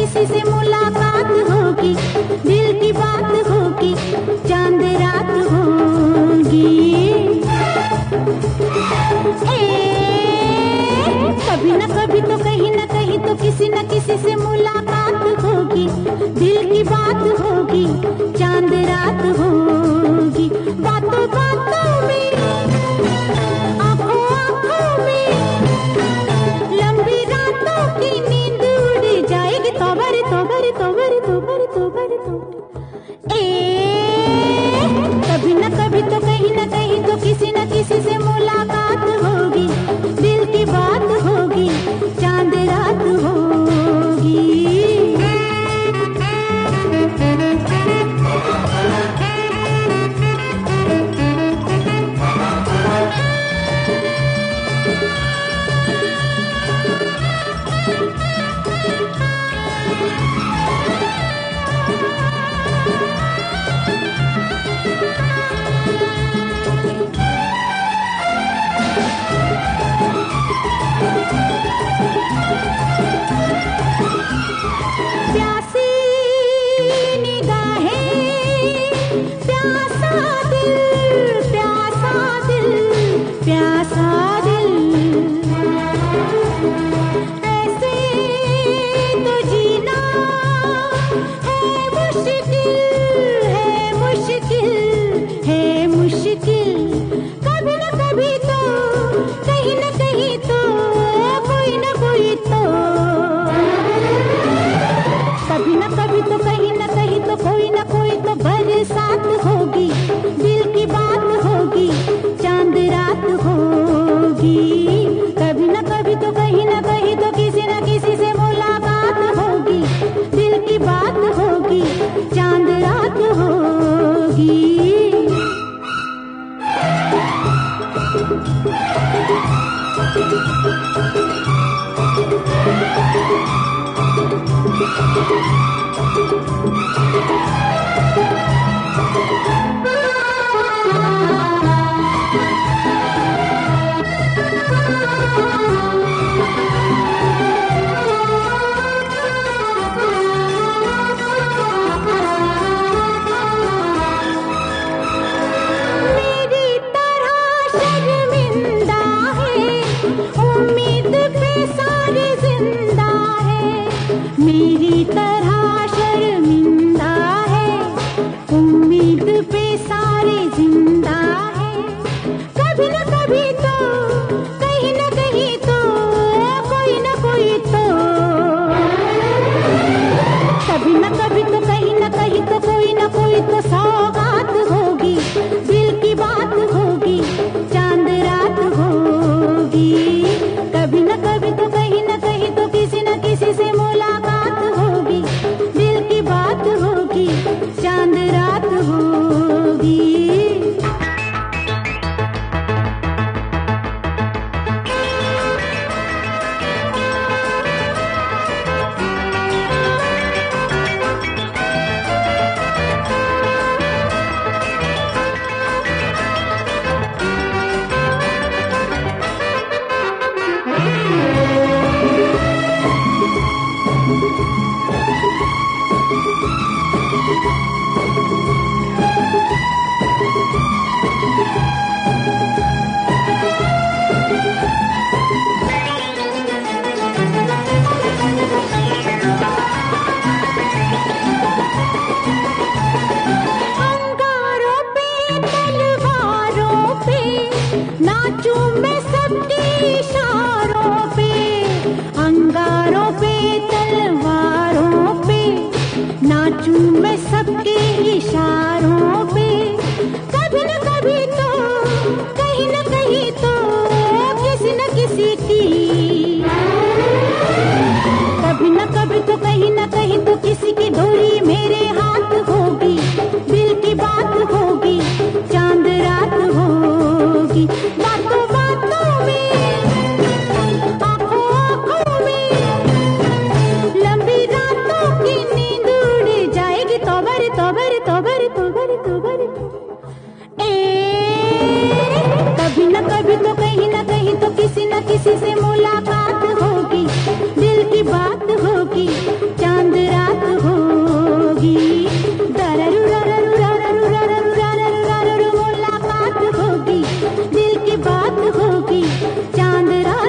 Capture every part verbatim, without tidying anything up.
किसी से मुलाकात होगी, दिल की बात होगी, चांद रात होगी। कभी न कभी तो कहीं न कहीं तो किसी न किसी से मुलाकात होगी, दिल की बात होगी, चांद रात होगी। बातों बातों में, आंखों आंखों में, लंबी रातों की नींद उड़ जाएगी। तोबर तोबर तोबर तोबर तोबर तोबर। ए कभी न कभी तो कहीं न कहीं तो किसी न किसी से मुलाकात होगी, दिल की बात होगी, चांद रात होगी। प्यासी निगाहें, प्यासा दिल, प्यासा दिल, प्यासा दिल। ऐसे तो जीना है मुश्किल, है मुश्किल, है मुश्किल। कभी न कभी तो कहीं न कहीं तो कोई न कोई तो, कभी न कभी तो कहीं न कहीं तो कोई न कोई तो बरसात होगी, दिल की बात होगी, चांद रात होगी। कभी न कभी तो कहीं न कहीं तो किसी न किसी से मुलाकात होगी, दिल की बात होगी, चांद रात होगी। मेरी तरह शर्मिंदा है, उम्मीद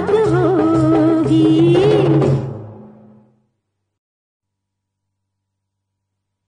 होगी।